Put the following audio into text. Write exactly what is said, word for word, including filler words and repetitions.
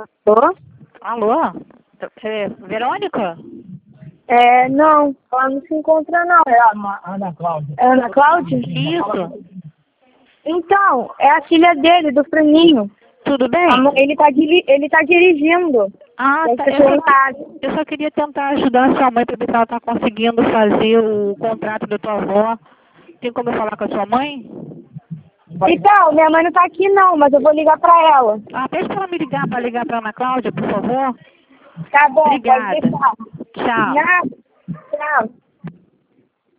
Alô? Alô? É, Verônica? É, não, ela não se encontra não. É a Ma- Ana Cláudia. É Ana Cláudia? Isso. Então, é a filha dele, do Franinho. Tudo bem? A mo- Ele tá, diri- ele tá dirigindo. Ah, Deve tá. ter Eu só, perguntado. eu só queria tentar ajudar a sua mãe para ver se ela está conseguindo fazer o contrato da tua avó. Tem como eu falar com a sua mãe? Então, minha mãe não tá aqui não, mas eu vou ligar pra ela. Ah, pede para ela me ligar, para ligar para Ana Cláudia, por favor. Tá bom, Obrigada. pode deixar. Tchau. Nada. Tchau.